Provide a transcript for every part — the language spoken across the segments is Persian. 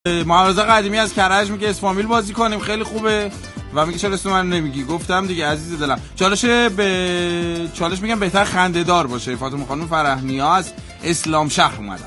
معارضه قدیمی از کرج میگه اسفامیل بازی کنیم خیلی خوبه و میگه چرا اسم من نمیگی. گفتم دیگه عزیز دلم. چالش میگم بهتر خنده‌دار باشه. فاطمه خانم فرحنیا از اسلام شهر اومدن.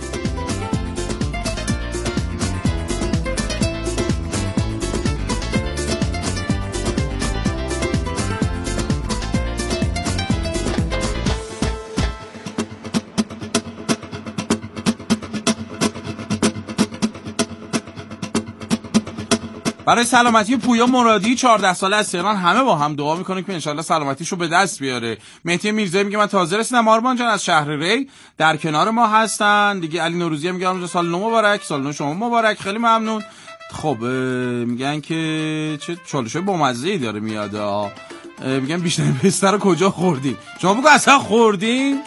برای سلامتی پویا مرادی 14 ساله از تهران همه با هم دعا میکنیم که انشالله سلامتیشو به دست بیاره. مهدی میرزایی میگه من تازه رسیدم. آرمان جان از شهر ری در کنار ما هستن دیگه. علی نوروزی میگه آرمان سال نو مبارک. سال نو شما مبارک. خیلی ممنون. خب میگن که چه چالشای بامزه‌ای داره میاد. میگن بیشتر بستر رو کجا خوردین؟ شما بگو اصلا خوردین؟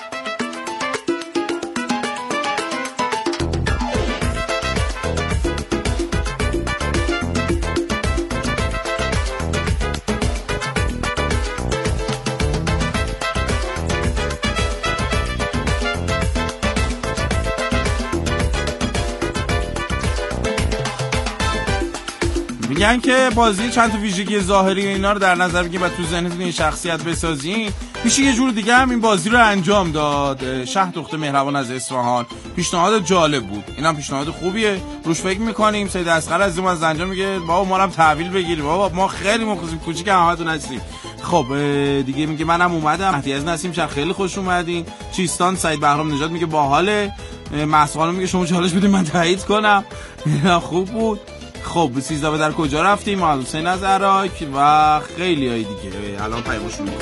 میگن که بازی چند تا ویژگی ظاهری و اینا رو در نظر بگیرید و تو ذهنتون این شخصیت بسازین. میشه یه جور دیگه هم این بازی رو انجام داد. شه دختر مهربان از اصفهان پیشنهاد جالب بود. اینم پیشنهاد خوبیه. روش فکر می‌کنیم. سید اصغر از زنجان میگه بابا ما هم تحویل بگیریم. بابا ما خیلی مخلصیم کوچیک همتون هستیم. خب دیگه میگه منم اومدم. مهدی از نسیم شهر خیلی خوش اومدین. چیستان سعید بهرام نژاد میگه باحاله. مسعود میگه شما چالش بدین من تایید کنم. خوب بود. خب 13 در کجا رفتیم؟ حسین از عراق و خیلی های دیگه. الان پیامش میگم.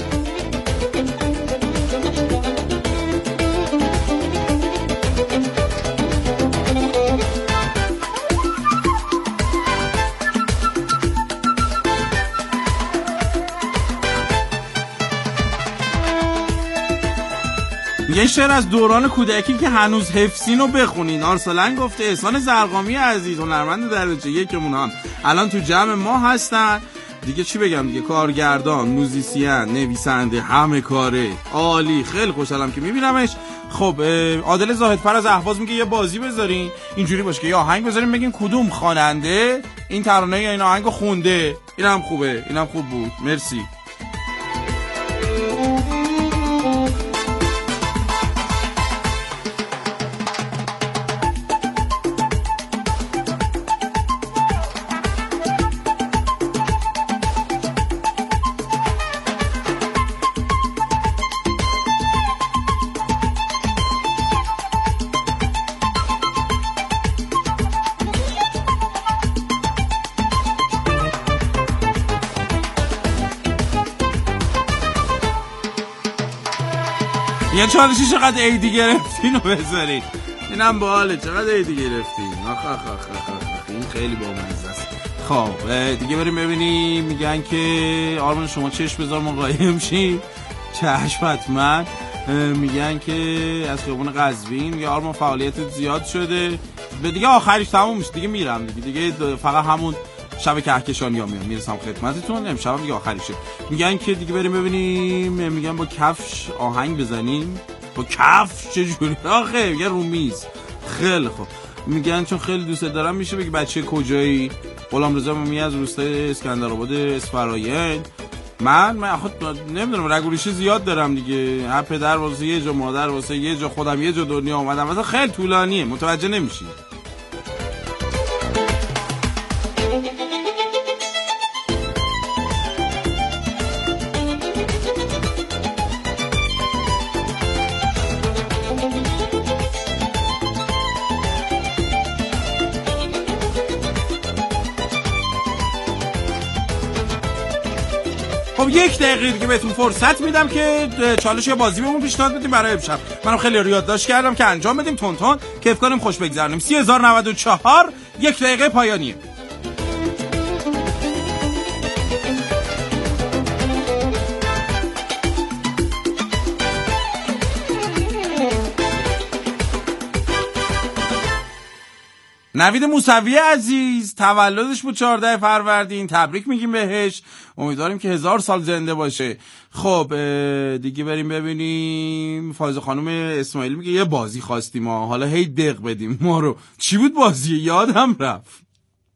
یه شعر از دوران کودکی که هنوز حفظین رو بخونین. آرسلان گفته احسان زرقامی عزیز هنرمند درجه یکمون هم الان تو جمع ما هستن دیگه. چی بگم دیگه؟ کارگردان، موزیسین، نویسنده، همه کاره، عالی. خیلی خوشحالم که میبینمش. خب عادل زاهدفر از اهواز میگه یه بازی بذارین اینجوری باشه که یه آهنگ بذارین بگین کدوم خواننده این ترانه یا این آهنگو خونده. اینم خوبه. اینم خوب بود. مرسی. یه چالشی چقدر ایدی گرفتین رو بذارین. اینم باحاله. چقدر ایدی گرفتین. این خیلی بامزه است. خب دیگه بریم ببینیم. میگن که آرمان شما چشم بذار ما قایم شیم. چشم حتما. میگن که از خیابون قزوین یا آرمان فعالیت زیاد شده. به دیگه آخرش تموم میشه دیگه میرم دیگه فقط همون شب کهکشانی ها میرسم خدمتتون. امشب دیگه آخریشه. میگن که دیگه بریم ببینیم. میگن با کفش آهنگ بزنیم. با کفش چجوری آخه؟ میگن رو میز. خیلی خوب. میگن چون خیلی دوست دارم میشه بگی بچه کجایی؟ غلامرضا مومی از روستای اسکندرآباد اسفراین. من خود نمیدونم رگوریشی زیاد دارم دیگه. هر پدر واسه یه جا، مادر واسه یه جا، خودم یه جا دنیا اومدم. مثلا خیلی طولانیه متوجه نمیشی. خب 1 دقیقه دیگه بهتون فرصت میدم که چالش یا بازی بهمون پیشنهاد بدیم برای امشب. منم خیلی یادداشت کردم که انجام بدیم تون کیف کنیم خوش بگذرونیم. 3094 1 دقیقه پایانیه. نوید موسوی عزیز تولدش بود 14 فروردین، تبریک میگیم بهش، امیدواریم که 1000 سال زنده باشه. خب دیگه بریم ببینیم. فایزه خانم اسماعیل میگه یه بازی خواستیم ما، حالا هی دق بدیم ما رو. چی بود بازی؟ یادم رفت.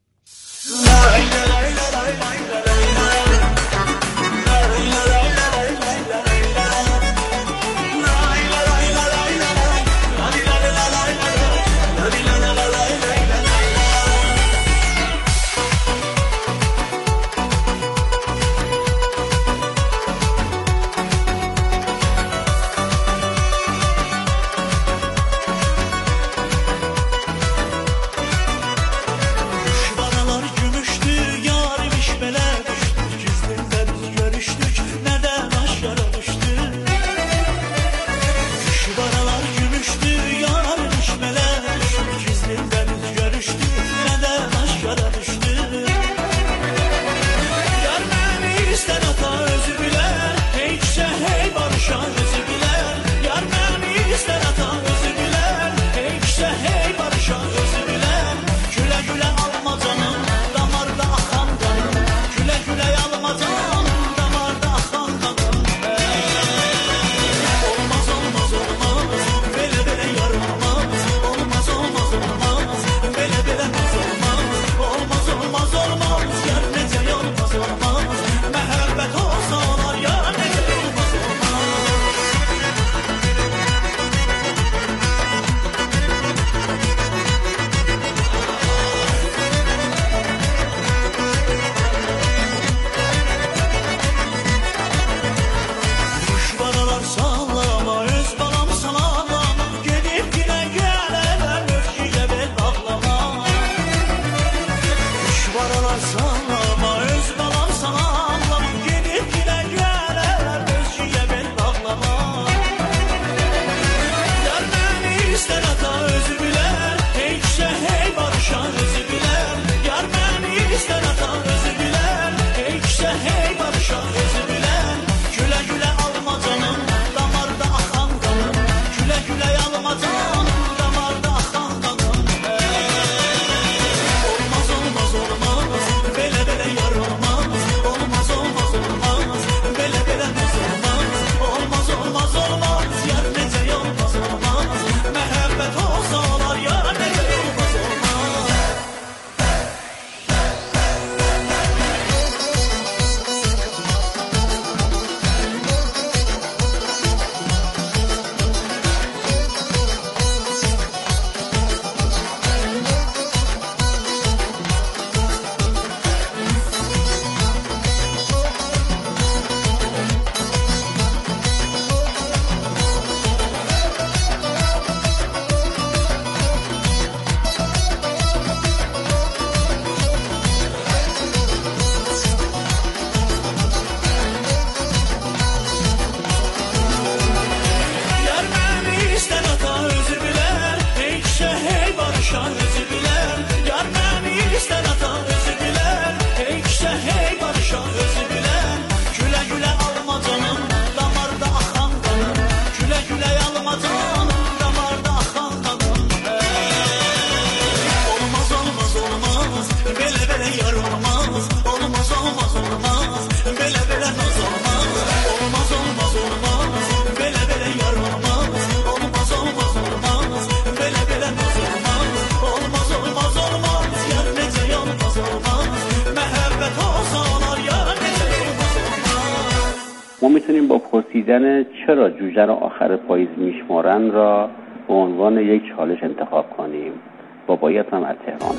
ما میتونیم با پرسیدن چرا جوجه را آخر پاییز میشمارن را به عنوان یک چالش انتخاب کنیم. بابایتم از تهران.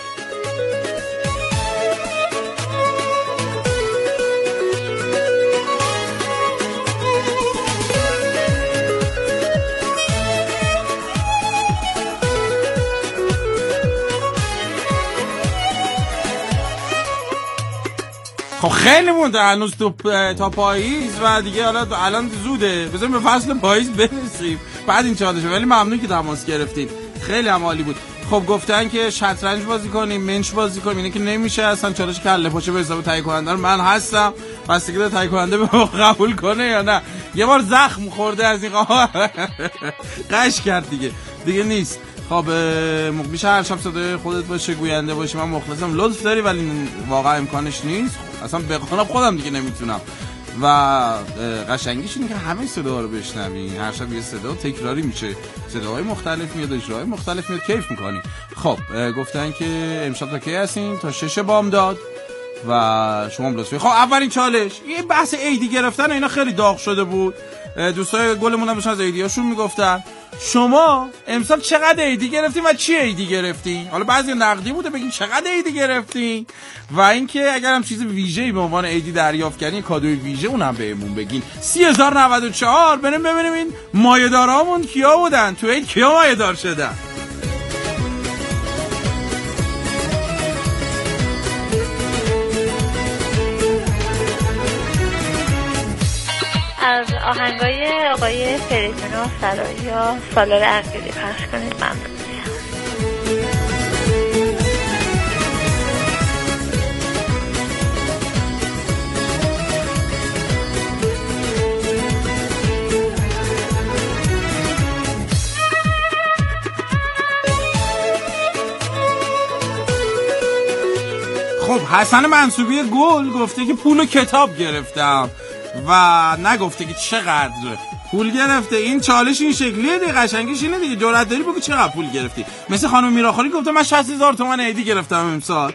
خب خیلی مونده هنوز تا پاییز و دیگه حالا الان زوده، بذاریم به فصل پاییز برسیم بعد این چالشه. ولی ممنون که تماس گرفتید، خیلی هم عالی بود. خب گفتن که شطرنج بازی کنیم، منچ بازی کنیم، اینه که نمیشه اصلا. چالش کله پاچه به حساب تهیه کننده من هستم، بستگی داره تهیه کننده قبول کنه یا نه. یه بار زخم خورده از این قش کرد دیگه نیست. خب میشه هر شب صدای خودت باشه، گوینده باشی، من مخلصم، لطف داری ولی واقعا امکانش نیست، اصلا بخونم خودم دیگه نمیتونم و قشنگیش اینه که همه صدا رو بشنوی، هر شب یه صدا تکراری میشه، صداهای مختلف میاد، اجراهای مختلف میاد، کیف میکنی. خب گفتن که امشب تا کی هستین؟ تا 6 بامداد و شما لطفی. خب اولین چالش این بحث ایدی گرفتن، اینا خیلی داغ شده بود، دوستای گلمون هم داشتن از ایدیاشون میگفتن. شما امسال چقدر ایدی گرفتین و چی ایدی گرفتین؟ حالا بعضی نقدی بوده بگین چقدر ایدی گرفتین و اینکه اگر هم چیز ویژه‌ای به عنوان ایدی دریافت کردین، کادوی ویژه اونم بهمون بگین. 30094 بریم ببینیم این مایه‌دارامون کیا بودن، تو عید کیا مایه‌دار شدن. از آهنگای آقای فریدون و سرایی سالار عقیلی پخش کنید ممنون میشم. خب حسن منصوبی گل گفته که پول کتاب گرفتم و نگفته که چقدر پول گرفته. این چالش این شکلیه دیگه، قشنگیش اینه دیگه، جرأت داری بگو چقدر پول گرفتی. مثل خانم میراخوری گفته من 60000 تومان ایدی گرفتم امسال.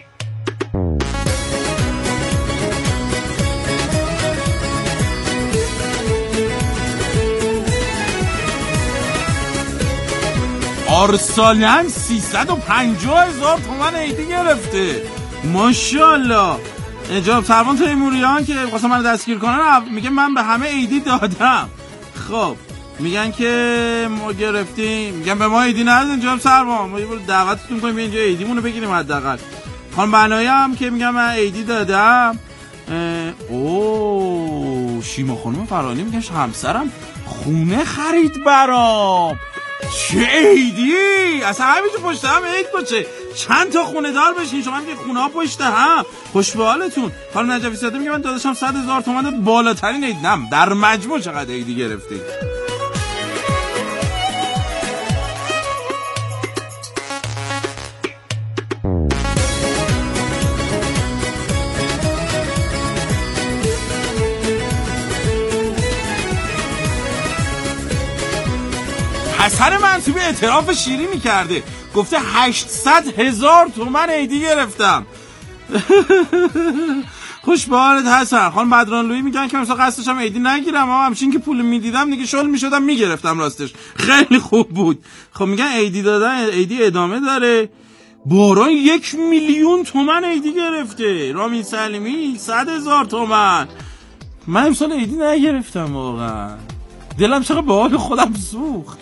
آرسالن 350000 تومان ایدی گرفته، ماشاءالله. جناب سروان تیموریان که خواستن منو دستگیر کنن میگه من به همه ایدی دادم. خب میگن که ما گرفتیم، میگن به ما ایدی ندادن جناب سروان، ما دعوتتون کنیم اینجا ایدیمونو بگیریم حداقل. خانم بنایی هم که میگن من ایدی دادم. شیما خانم فرانی میگن همسرم خونه خرید برام. چه ایدی؟ اصلا همینجا پشت هم عید باشه، چند تا خونه دار بشین شما، میگه خونه ها پشت هم. خوش به حالتون. حالا نجفی زاده میگه من داداشم 100,000 تومان داد، بالاترین عید. نم در مجموع چقدر عیدی گرفتی؟ حسن منصوبی اعتراف شیرینی کرده، گفته 800,000 تومان ایدی گرفتم. خوش به حالت حسن. خانم بدرانلویی میگن که مثلا قصدشم ایدی نگیرم، اما همچین که پول میدیدم دیگه شل میشدم میگرفتم، راستش خیلی خوب بود. خب میگن ایدی دادن، ایدی ادامه داره. باران 1,000,000 تومان ایدی گرفته. رامین سلیمی 100,000 تومان. من امسال ایدی نگرفتم واقعا، دلم چقدر به حال خودم سوخت.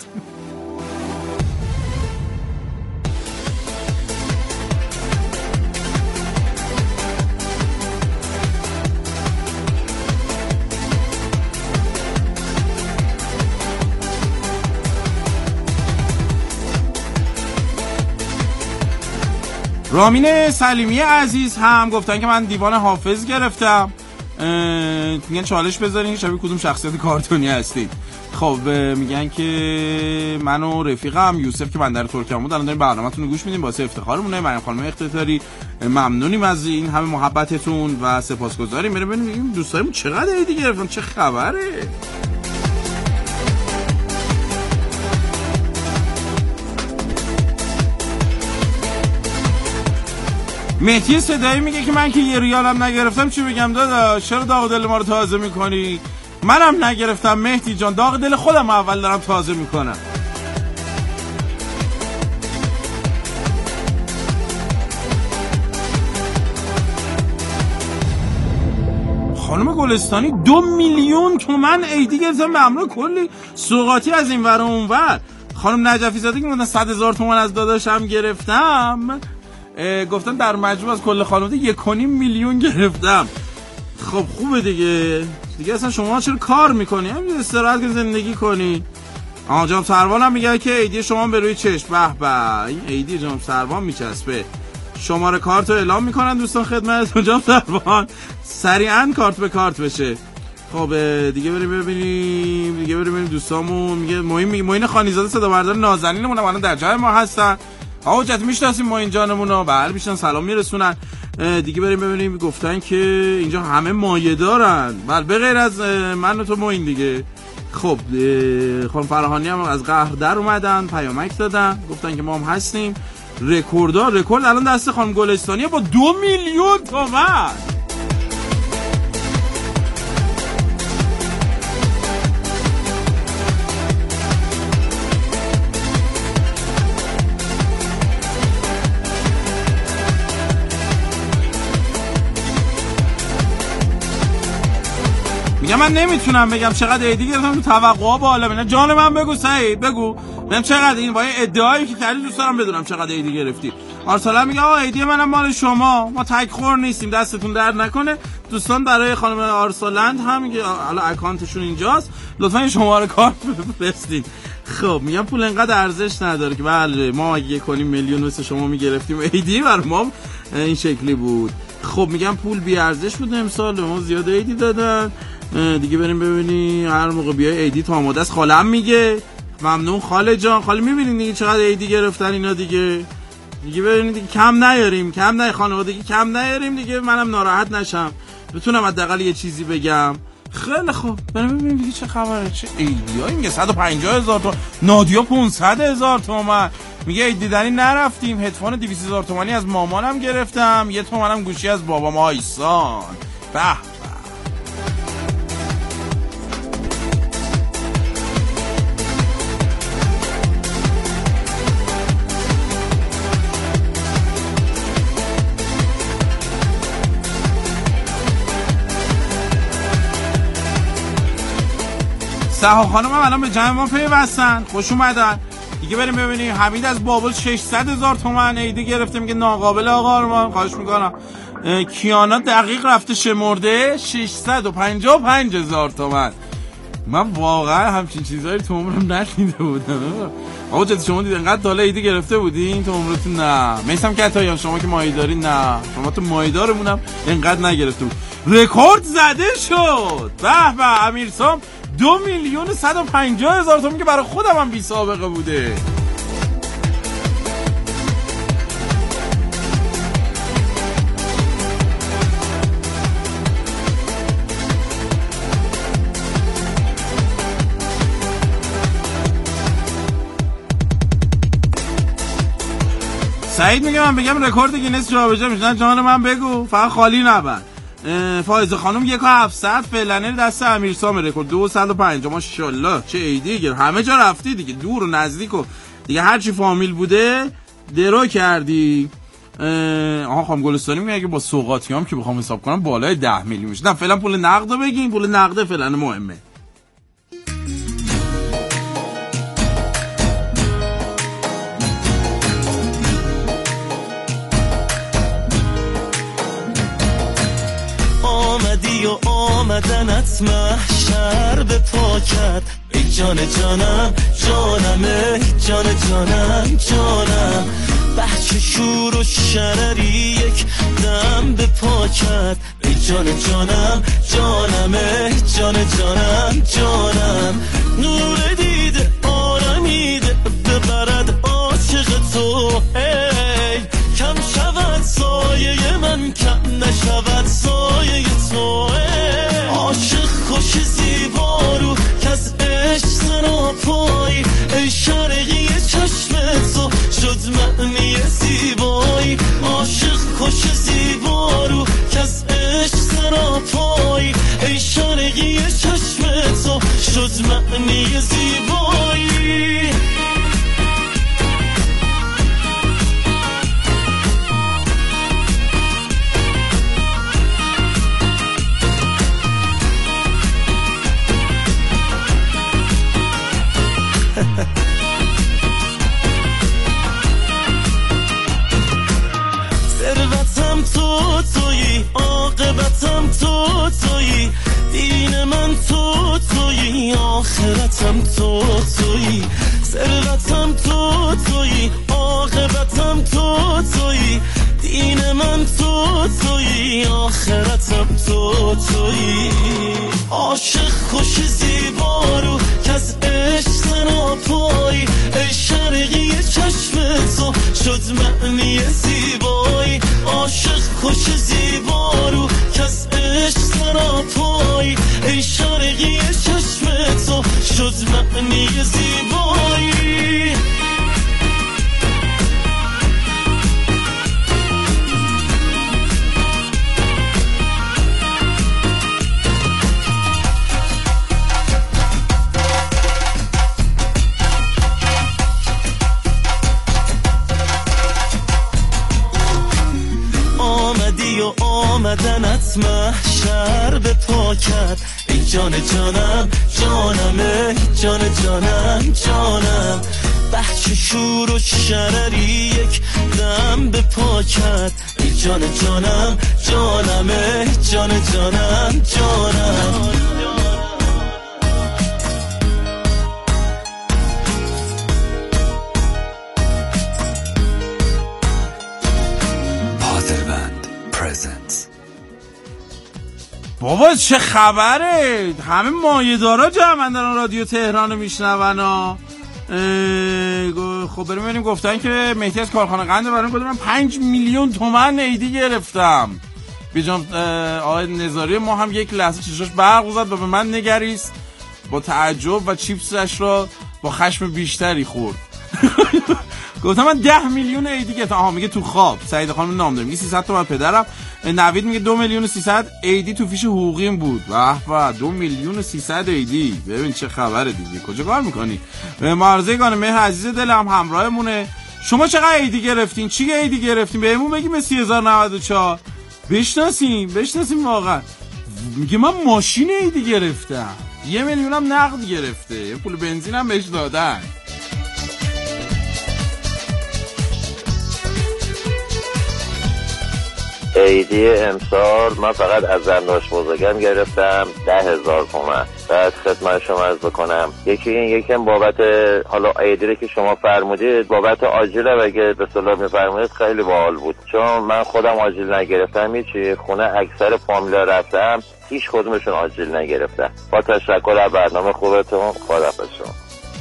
رامین سلیمی عزیز هم گفتن که من دیوان حافظ گرفتم. میگن چالش بذارین شبیه کدوم شخصیت کارتونی هستید. خب میگن که من و رفیقم یوسف که بندر ترکیه بود الان داریم برنامه‌تون رو گوش میدیم، واسه افتخارمونه. مریم خانم اختیاری ممنونیم از این همه محبتتون و سپاسگزاریم. بریم ببینیم دوستایمون چقدر ایدی گرفتن، چه خبره. مهدی صدایی میگه که من که 1 ریالم نگرفتم چی بگم داداش، چرا داغ دل ما رو تازه میکنی؟ منم نگرفتم مهدی جان، داغ دل خودم اول دارم تازه میکنم. خانم گلستانی 2,000,000 تومان ایدی گرفتم به همراه کلی سوغاتی از این ور و اون ور. خانم نجفی زاده که من 100,000 تومان از داداشم گرفتم، گفتن در مجموع از کل خانواده 1,500,000 گرفتم. خب خوبه دیگه اصلا شما چرا کار میکنی؟ همین استراحت کنی زندگی کنی. جناب سروان هم میگه که ایدی شما به روی چشم. به به، این ایدی جناب سروان میچسبه. شماره کارت رو اعلام میکنن دوستان خدمتتون جناب سروان، سریعا کارت به کارت بشه. خب دیگه بریم ببینیم دوستامون. میگه معین خانیزاده صدا بردار نازنینمون هم الان در جای ما هستن. آقا حجتی میشناسیم معین جانمونو؟ بله میشنن، سلام میرسونن. دیگه بریم ببینیم گفتن که اینجا همه مایه دارن. بله به غیر از من و تو معین دیگه. خب خانم فراهانی هم از قهر در اومدن، پیامک دادن، گفتن که ما هم هستیم. رکورد الان دست خانم گلستانیه با 2 میلیون تومان. میگم من نمیتونم بگم چقدر ایدی گرفتم، تو توقعا بالا. نه جان من بگو سعید، بگو بهم چقدر این با ادعایی که کردی دوست دارم بدونم چقدر ایدی گرفتی. آرسلان میگه آقا ایدی منم مال شما، ما تک خور نیستیم، دستتون درد نکنه. دوستان برای خانم آرسلند هم میگه حالا اکانتشون اینجاست، لطفا شماره کارت بفرستید. خب میگم پول انقدر ارزش نداره که بله ما اگه 1.5 میلیون مثل شما میگرفتیم ایدی بر ما این شکلی بود. خب میگم پول بی ارزش بود امسال، به ما زیاد ایدی دادن. دیگه بریم ببینیم هر موقع بیای ایدی تو آماده است. خالم میگه ممنون خاله جان. خاله میبینین دیگه چقدر ایدی گرفتن اینا دیگه ببینید دیگه کم نیاریم، خانوادگی کم نیاریم دیگه، منم ناراحت نشم، بتونم حداقل یه چیزی بگم. خیلی خوب بریم ببینیم دیگه چه خبره. چه ایدیایی میگه 150,000 تومان، نادیا 500,000 تومان. میگه ایدی دیدنی نرفتیم، هدفون 200,000 تومانی از مامانم گرفتم، 1 تومنم گوشی از بابام آیسان. به سها خانم هم الان به جمع ما پیوستن، خوش اومدن. دیگه بریم ببینیم حمید از بابل 600,000 تومان ایدی گرفته. میگه ناقابل آقا آرمان، خواهش میکنم. کیانا دقیق رفته شمرده 655,000 تومان. من واقعا همچین چیزایی تو عمرم ندیده بودم. آقا جدی شما دید انقدر داله ایدی گرفته بودین تو عمرتون؟ نه. میسم کتاییان شما که مایه دارین؟ نه شما تو مایه دارمونم انقدر نگرفته بود. رکورد زده شد. به به امیرسام 2,150,000 تومان که برای خودم هم بی سابقه بوده. سعید میگه من بگم رکورد گینس جابجا میشه. نه جان من بگو، فقط خالی نبند. فائزه خانم 1,700 فعلنه دست امیرسام، رکورد 250. ماشاءالله چه ایدی گیر، همه جا رفتی دیگه، دور و نزدیک و دیگه هر چی فامیل بوده درو کردی. خانم گلستانی میگه با سوغاتیام که بخوام حساب کنم بالای 10 میلیون میشه. نه فعلا پول نقدو بگیم، پول نقد فعلا مهمه. و آمدنت محشر به پاکت. ای جان جانم جانم، ای جان جانم جانم، بچه شور و شرری یک دم به پاکت. ای جان جانم جانم، ای جان جانم جانم، نور دیده آرمیده ببرد عاشق تو. ای کم شود سایه من، کم نشود سایه تو. عاشق خوش زیبا رو که از عشق سراپایی، ای شرقی چشم تو شد معنی زیبایی. عاشق خوش زیبا رو که از عشق سراپایی، ای شرقی چشم تو شد معنی زیبایی. ثروتم تو تویی، عاقبتم تو تویی، دین من تو تویی، آخرتم تو تویی. ثروتم تو تویی، عاقبتم تو تویی، دین من تو تویی، آخرتم تو تویی. عاشق خوش زیبا رو که از عشق سراپایی ای شرقی چشم تو شد معنی زیبایی عاشق خوش زیبا رو که از عشق سراپایی ای شرقی چشم تو شد معنی زیبایی و آمدنت محشر به پا کرد ای جان جانم جانم ای جان جانم جانم بحث شور و شرری یک دم به پا کرد ای جان جانم جانم ای جان جانم جانم بابا چه خبره؟ همه مایه‌دارا جمعن دارن رادیو تهران رو میشنون ها. خب بریم ببینیم. گفتن که مهدی از کارخانه قند برام گفت من 5 میلیون تومان ایدی گرفتم. بیجام آقای نظاری ما هم یک لحظه چشاش برق زد و به من نگریست با تعجب و چیپسش را با خشم بیشتری خورد. گفتم من 10 میلیون ایدی گرفتم. آها میگه تو خواب. سعید خانم نام داره میگه 300 تومن پدرم. نوید میگه 2 میلیون و 300 ایدی تو فیش حقوقیم بود. به 2 میلیون و 300 ایدی. ببین چه خبره دیگه. کجا کار میکنی؟ معرضگان مهر عزیز دلم همراهمونه. شما چقدر ایدی گرفتین؟ چی ایدی گرفتین؟ بهمون بگیم. 30094 بشناسیم واقعا. میگه من ماشین ایدی گرفتم. 1 میلیون هم نقد گرفته. پول بنزینم بهش دادن. ایدی امسال من فقط از زنداش بزرگم گرفتم 10,000 تومان. بعد خدمت شما عرض بکنم یکم بابت حالا ایدی رو که شما فرمودید بابت آجیل اگه به اصطلاح میفرمودید خیلی باحال بود، چون من خودم آجیل نگرفتم. هیچی خونه اکثر فامیلا رفتم هیچ کدومشون آجیل نگرفتم. با تشکر از برنامه خوبتون. خداحافظ شما.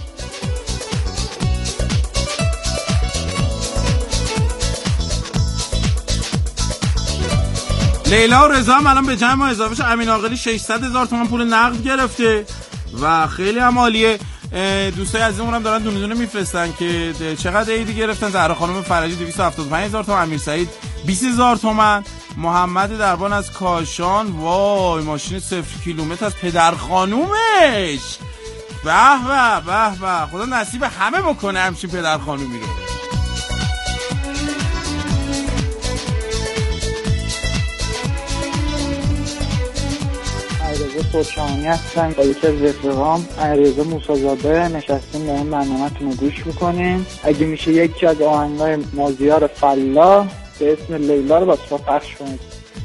لیلا و رضا هم الان به جمع ما اضافه شد. امین عاقلی 600,000 تومان پول نقد گرفته و خیلی هم عالیه. دوستای عزیزمون هم دارن دونه دونه میفرستن که چقدر ایدی گرفتن. زهرا خانم فرجی 275,000 تومان، امیر سعید 20,000 تومان، محمد دربان از کاشان وای ماشین 0 کیلومتر از پدر خانومش. به به خدا نصیب همه بکنه همچین پدر خانومی رو. علیرضا سلطانی هستم با یکی از رفیقام علیرضا موسی‌زاده نشستیم به این برنامه‌تون رو گوش میکنیم. اگه میشه یکی از آهنگای مازیار فلاح به اسم لیلا رو با ما پخش کنید.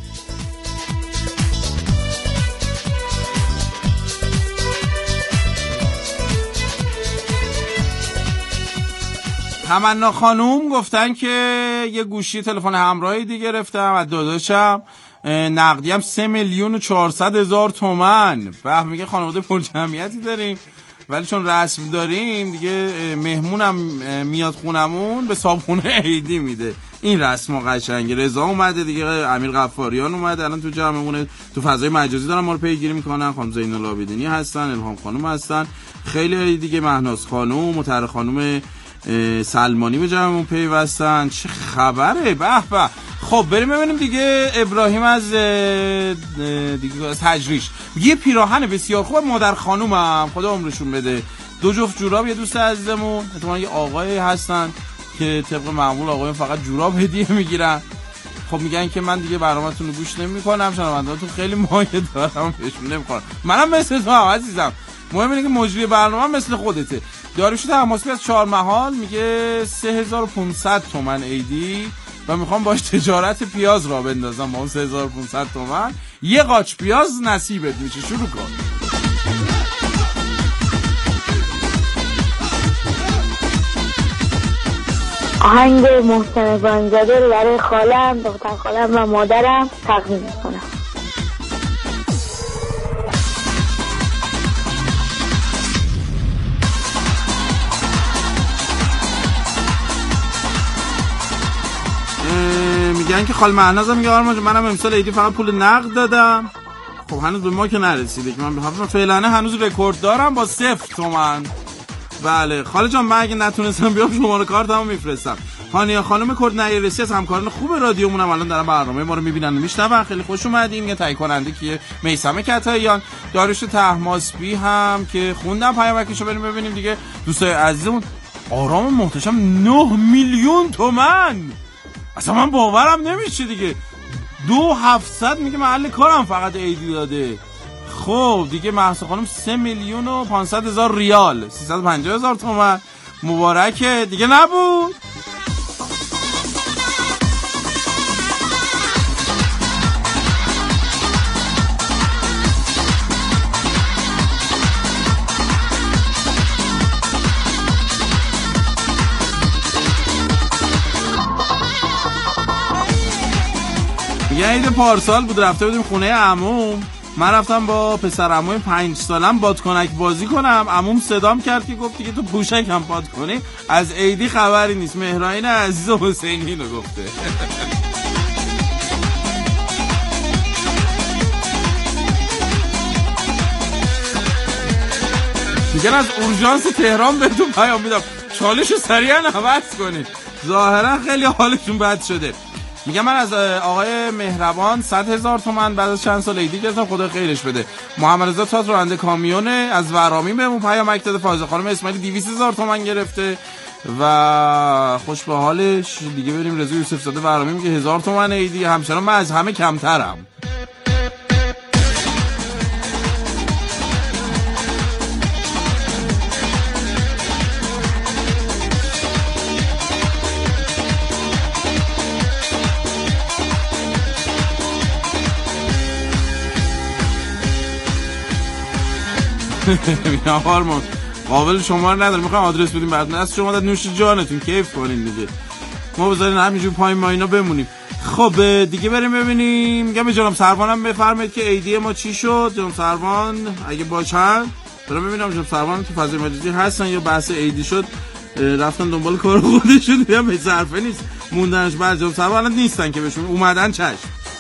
تمنا خانوم گفتن که یه گوشی تلفن همراهی دیگه گرفتم از داداشم، نقدی هم 3,400,000 تومان. به میگه خانواده پر جمعیتی داریم ولی چون رسم داریم دیگه مهمونم میاد خونمون به صابخونه عیدی میده. این رسم قشنگه. رضا اومده دیگه، امیر غفاریان اومده الان تو جمعمونه، تو فضای مجازی دارن ما رو پیگیری میکنن. خانم زین العابدینی هستن، الهام خانم هستن، خیلی دیگه، مهناز خانم، مطهر خانم سلمانی به جمعمون پیوستن. چه خبره؟ به به. خب بریم ببینیم دیگه. ابراهیم از دیگه از تجریش یه پیراهن بسیار خوب مادر خانومم، خدا عمرشون بده، 2 جفت جوراب. یه دوست عزیزمون احتمالاً یه آقای هستن که طبق معمول آقایون فقط جوراب هدیه میگیرن. خب میگن که من دیگه برنامه‌تون رو گوش نمی‌کنم، شنونده‌تون خیلی مایه دارم بهشون نمی‌خورم. منم مثل تو عزیزم. مهم اینه که مجری برنامه مثل خودته. داریوش تماسبی از 4 محال میگه 3,500 تومان ایدی و میخوام باش تجارت پیاز را بندازم. با اون 3,500 تومان یه قاچ پیاز نصیبت میشه. شروع کن. آهنگ محسن بانزاده رو برای خالم، دختر خالم و مادرم تقدیم میکنم. میگن که خال مهنازم میگه آرمان منم امسال عیدی فقط پول نقد دادم. خب هنوز به ما که نرسیده که من فعلا هنوز رکورد دارم با 0 تومن. بله خاله جان من اگه نتونستم بیام شماره کارتمو میفرستم. هانیه خانم کرد نایرسی از همکاران خوب رادیومونم الان دارن برنامه ما رو میبینن و میشنون. خیلی خوش اومدین. میگه تایید کننده کیه؟ میثم کتاییان. داریوش طهماسبی هم که خوندم پیامکشو بریم ببینیم دیگه. دوستای عزیزمون آرام محتشم 9 میلیون تومان. اصلا من باورم نمیشه دیگه. 2700 میگه محل کارم فقط عیدی داده. خب دیگه مهسا خانم 3,500,000 ریال 350,000 تومان. مبارکه دیگه نبود. یه عید پارسال بود رفته بودیم خونه عموم. من رفتم با پسر عموی 5 سالم بادکنک بازی کنم. عموم صدام کرد که گفت دیگه تو پوشک هم باد کنی. از عیدی خبری نیست. مهرائین عزیز و حسینی رو گفته. میگن از اورژانس تهران بهتون پیام میدم چالشو سریعا عوض کنید. ظاهرا خیلی حالشون بد شده. میگم من از آقای مهربان 100,000 تومان بعد از چند سال عیدی گرفتم. خدا خیرش بده. محمد رضا تات راننده کامیونه از ورامین بهمون پیامک داده. فایزه خانم اسماعیلی 200,000 تومان گرفته و خوش به حالش دیگه. بریم رضا یوسف زاده ورامین میگه 1000 تومان عیدی. همچنان من از همه کمترم. میگم آرمان قابل شما رو نداره. میخوام آدرس بدیم بعد از شما داد نوش جانتون کیف کنین دیگه. ما بذارین همینجور پای ما اینا بمونیم. خب دیگه بریم ببینیم. میگم به جناب سروانم بفرمایید که عیدی ما چی شد. جناب سروان اگه باشن برام ببینم جناب سروان تو فضای مجازی هستن یا بحث عیدی شد رفتن دنبال کار خودشون. میگم به صرفه نیست موندنش. بعد جناب سروان نیستن که بهشون اومدن چشم.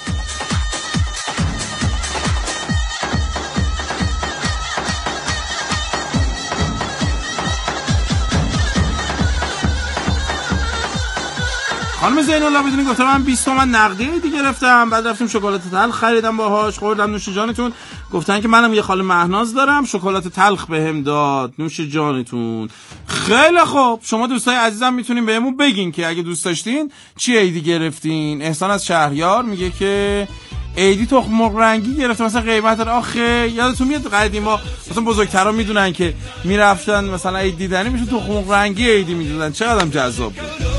خانم زینالله بدونی گفتم من 20 تومن نقدی عیدی گرفتم. بعد رفتیم شکلات تلخ خریدم باهاش خوردم. نوش جانتون. گفتن که منم یه خاله مهناز دارم شکلات تلخ بهم داد. نوش جانتون. خیلی خوب شما دوستای عزیزم میتونین بهمون بگین که اگه دوست داشتین چی عیدی گرفتین. احسان از شهریار میگه که عیدی تخم مرغ رنگی گرفتم. مثلا قیمت آخه یادتون میاد قدیما مثلا بزرگترا میدونن که میرفتن مثلا عید دیدنی میشه تخم مرغ رنگی عیدی میدادن. چقدرم جذاب بود.